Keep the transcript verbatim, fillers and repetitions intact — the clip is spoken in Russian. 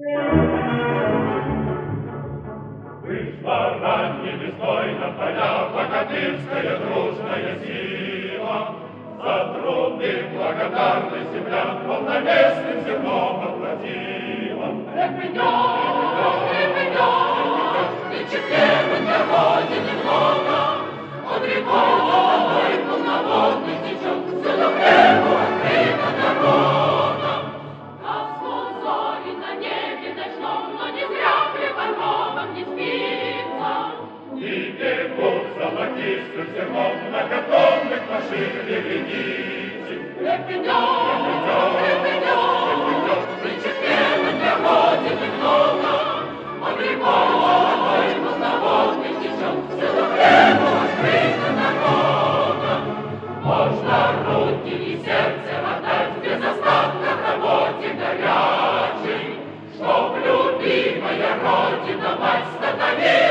Вышла ранней весной на поля богатырская дружная сила. За труды благодарной земля полновесным зерном оплатила. Репенёк, репенёк, нынче первый для Родины много. Под рекой золотой полноводный течет, всюду хлебу открыта дорога. Гаснут зори на небе ночном, но не зря хлеборобам не спится. И бегут золотистым зерном многотонных машин вереницы. Репенёк, репенёк, нынче первый для Родины много. Под рекой золотой полноводный течет, всюду хлебу открыта дорога. Можно руки и сердце отдать без остатка работе горячей, чтоб любимая Родина, мать, становилась